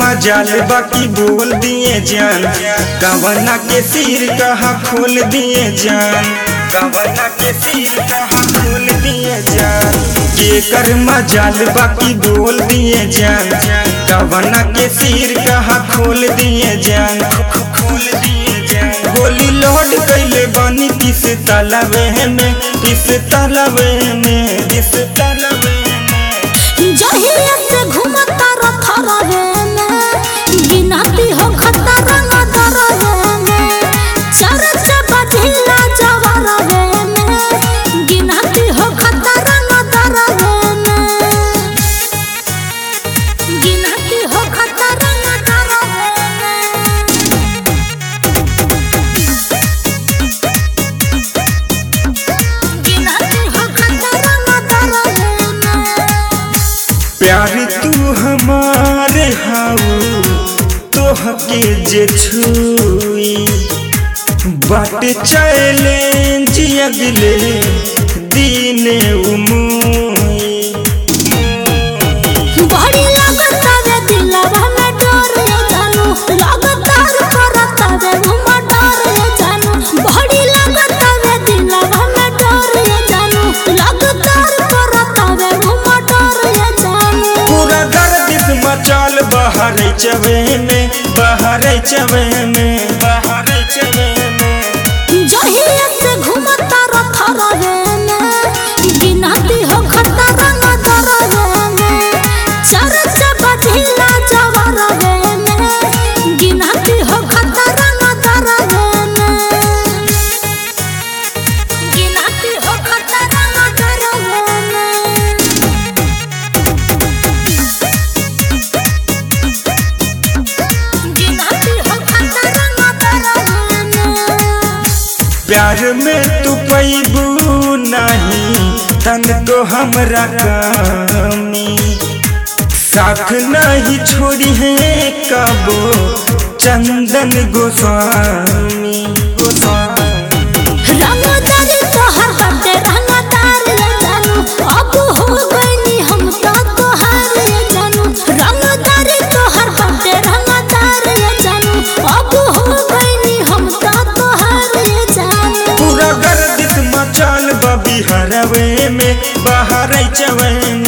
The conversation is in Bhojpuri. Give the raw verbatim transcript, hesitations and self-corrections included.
मजाल बाकी बोल दिए जान, कवना के सिर कहा खोल दिए जान, कवना के सिर कहा खोल दिए जान। के कर मजाल बाकी बोल दिए जान, कवना के सिर कहा खोल दिए जान, खोल दिए जान। गोली लोड कैले बानी किस तालाबे में, किस तालाबे में, किस तालाबे में। जहिया से घूमता रथा रहे में, गिनाती हो खता रंगा रहे में, चरच बजिला जवा रहे में, गिनाती हो खता रंगा रहे में, गिनाती हो खता रंगा रहे में, गिनाती हो खता रंगा रहे में। प्यार तू हमारे हाउ तोहके जे छुई, बाट चैलेंज अगले दीने उमुई। बड़ी लगता वे दिलवा में डर ये जानू, लगातार करता वे घुमा डर ये जानू, बड़ी लगता वे दिलवा में डर ये जानू, लगातार करता वे घुमा डर ये जानू। पूरा गर्दिश मचाल बाहर चवे में, बाहर चवे में, बाहर चवे में। जहिया से घूमता रथा रहे में, गिनाती हो खता रंगा रहे में, चरच बजिला जवा रहे में, गिनाती हो खता रंगा रहे में, गिनाती हो खता रंगा रहे में, गिनाती हो खता रंगा रहे में। प्यार में तू पैबू नहीं तन को हमरा कमी, साथ नहीं छोड़ी है कबो चंदन गोस्वामी, गोस्वामी। रंगदारी तोहर बड्डे रंगदार ये जानू, अब हो गईनी हम तो तोहार ये जानू, रंगदारी तोहर बड्डे रंगदार ये जानू, अब हो गईनी हम तो तोहार ये जानू। पूरा गर्दिश मचाल बा बिहारवे में, बाहर चवे में।